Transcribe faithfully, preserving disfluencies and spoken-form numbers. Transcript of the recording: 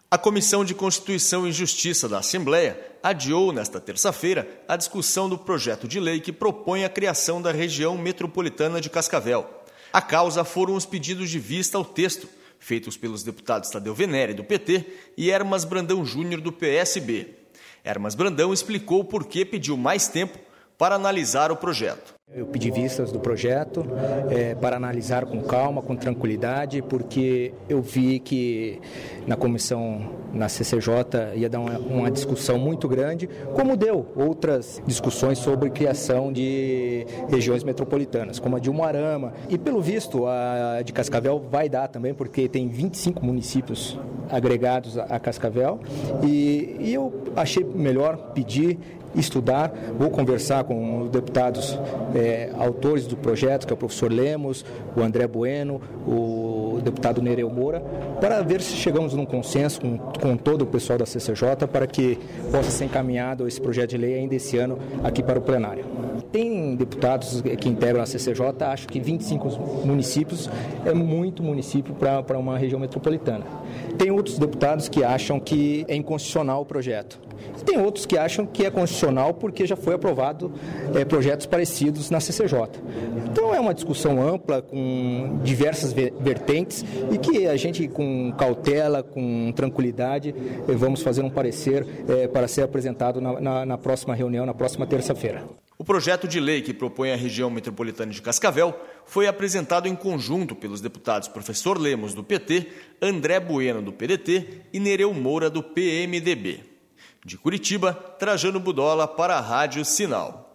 A Comissão de Constituição e Justiça da Assembleia adiou nesta terça-feira a discussão do projeto de lei que propõe a criação da região metropolitana de Cascavel. A causa foram os pedidos de vista ao texto, feitos pelos deputados Tadeu Venere, do P T, e Hermas Brandão Júnior, do P S B. Hermas Brandão explicou por que pediu mais tempo para analisar o projeto. Eu pedi vistas do projeto é, para analisar com calma, com tranquilidade, porque eu vi que na comissão, na C C J, ia dar uma, uma discussão muito grande, como deu outras discussões sobre criação de regiões metropolitanas, como a de Umuarama. E pelo visto, a de Cascavel vai dar também, porque tem vinte e cinco municípios agregados a Cascavel. E, e eu achei melhor pedir, estudar, vou conversar com os deputados é, autores do projeto, que é o professor Lemos, o André Bueno, o deputado Nereu Moura, para ver se chegamos num consenso com, com todo o pessoal da C C J para que possa ser encaminhado esse projeto de lei ainda esse ano aqui para o plenário. Tem deputados que integram a C C J, acho que vinte e cinco municípios é muito município para, para uma região metropolitana. Tem outros deputados que acham que é inconstitucional o projeto. Tem outros que acham que é constitucional porque já foi aprovado é, projetos parecidos na C C J. Então é uma discussão ampla, com diversas vertentes, e que a gente, com cautela, com tranquilidade, é, vamos fazer um parecer é, para ser apresentado na, na, na próxima reunião, na próxima terça-feira. O projeto de lei que propõe a região metropolitana de Cascavel foi apresentado em conjunto pelos deputados professor Lemos, do P T, André Bueno, do P D T e Nereu Moura, do P M D B. De Curitiba, Trajano Budola para a Rádio Sinal.